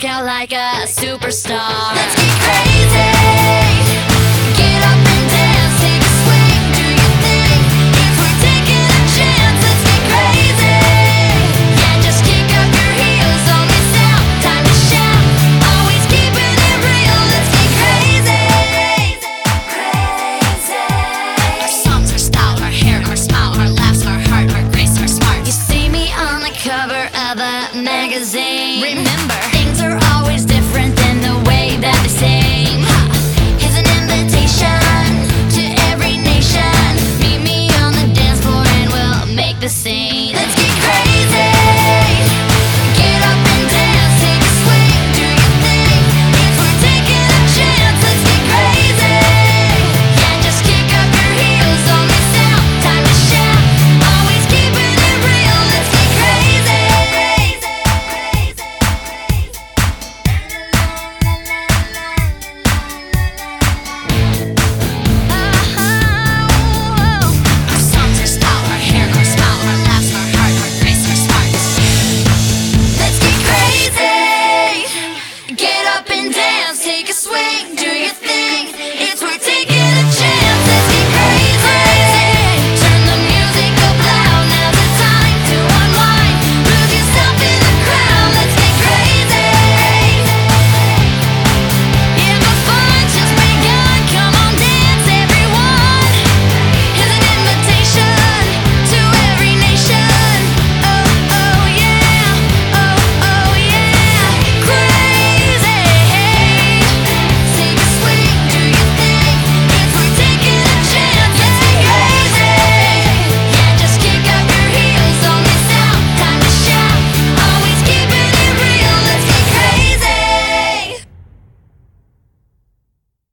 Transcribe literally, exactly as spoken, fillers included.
out like a superstar. Let's get crazy. Get up and dance, take a swing, do your thing. If we're taking a chance, let's get crazy. Yeah, just kick up your heels on this out. Time to shout, always keeping it real. Let's get crazy. Crazy. Our songs, our style, our hair, our smile, our laughs, our heart, our grace, our smart. You see me on the cover of a magazine. Remember, things are always different.